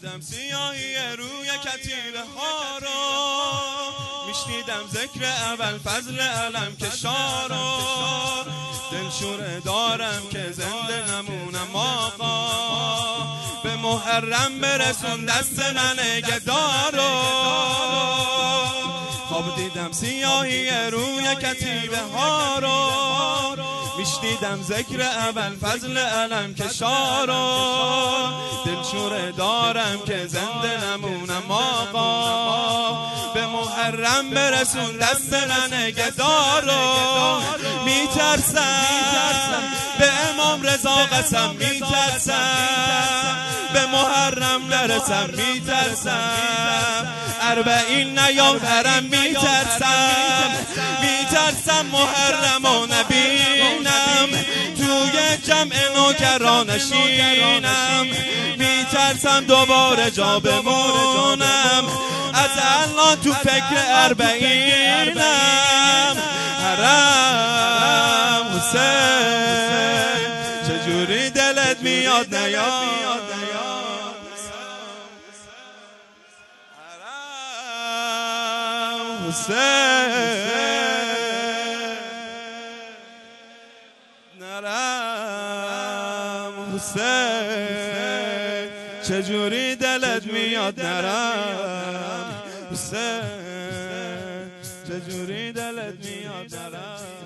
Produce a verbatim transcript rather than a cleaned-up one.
دیدم سیاهی روی کتیبه ها رو، میشنیدم ذکر اول فضل علم کشارو، دلشوره دارم که زنده نمونم آقا، به محرم برسون دست من گدارو. خواب دیدم سیاهی روی کتیبه ها رو، میشنیدم ذکر اول فضل علم کشارو، دلشوره دارم که زنده نمونم آقا، به محرم برسون دست من گدارو. میترسم به امام رضا قسم میترسم، به محرم نرسم میترسم، اربعین نیام حرم میترسم، میترسم محرم و نبینم، توی جمع نوکران نشینم، میترسم دوباره جا بمونم، از الان تو فکر اربعینم. حرم حسین چجوری دلت میاد نیاد، حرم حسین نرم حسین چجوری دلت میاد نرم حسین چجوری دلت میاد نرم.